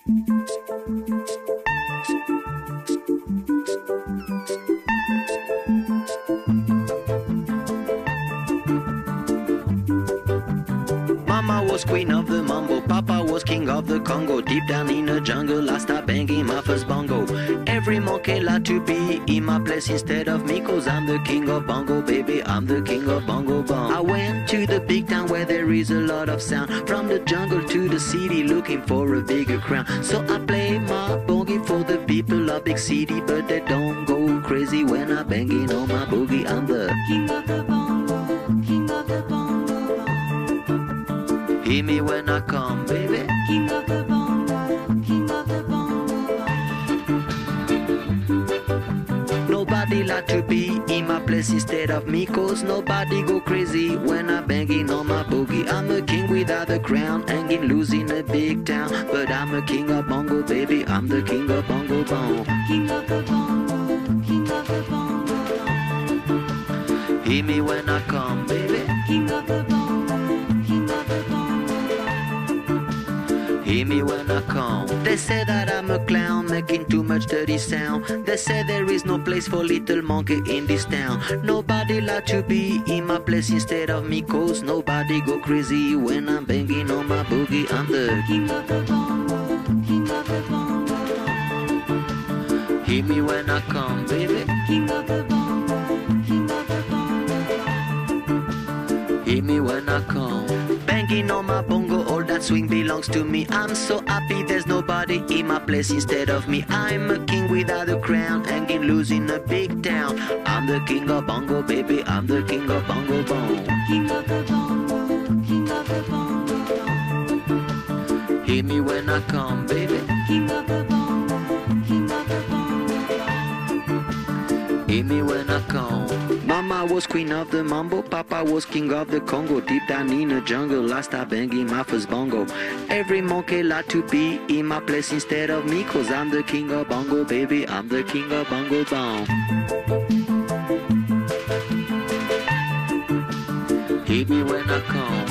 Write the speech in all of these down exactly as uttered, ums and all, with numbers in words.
Mama was queen of the mambo, Papa was king of the Congo. Deep down in the jungle, I started banging my first bongo. Every monkey like to be in my place instead of me, cause I'm the king of bongo, baby, I'm the king of bongo bong. I went to the big town where there is a lot of sound, from the jungle to the city looking for a bigger crown. So I play my boogie for the people of big city, but they don't go crazy when I'm banging on my boogie. I'm the king of the bongo, king of the bongo bong. Hear me when I come, baby. King of the bongo, king of the bongo bong. Nobody like to be in my place instead of me, cause nobody go crazy when I'm banging on my boogie. I'm a king without a crown, hanging loose in a big town, but I'm a king of bongo, baby, I'm the king of bongo bong. King of the bongo, king of the bongo bong. Hear me when I come, baby. King of the bongo, king of the bongo. Hear me when I come. They say that I'm a clown, making too much dirty sound. They say there is no place for little monkey in this town. Nobody like to be in my place instead of me, cause nobody go crazy when I'm banging on my boogie. I'm the king of the bongo, king of the bongo bong. Hear me when I come, baby. King of the bongo, king of the bongo bong. Hear me when I come. Banging on my bongo, all that swing belongs to me. I'm so happy there's nobody in my place instead of me. I'm a king without a crown, hanging loose in a big town. I'm the king of bongo, baby, I'm the king of bongo bong. King of the bongo, king of the bongo bong. Hear me when I come, baby. King of the bongo, king of the bongo bong. Hear me when I come. Mama was queen of the mambo, Papa was king of the Congo. Deep down in the jungle, I started banging my first bongo. Every monkey like to be in my place instead of me, cause I'm the king of bongo, baby, I'm the king of bongo bong. Hear me when I come.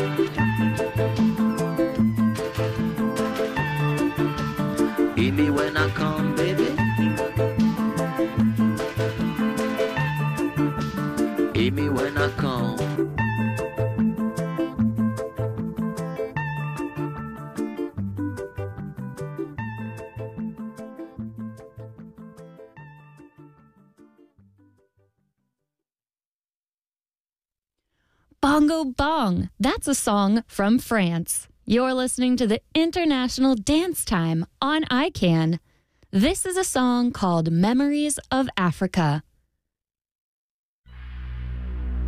Hear me when I come, baby. Hear me when I come. Bongo Bong. That's a song from France. You're listening to the International Dance Time on I CAN. This is a song called Memories of Africa.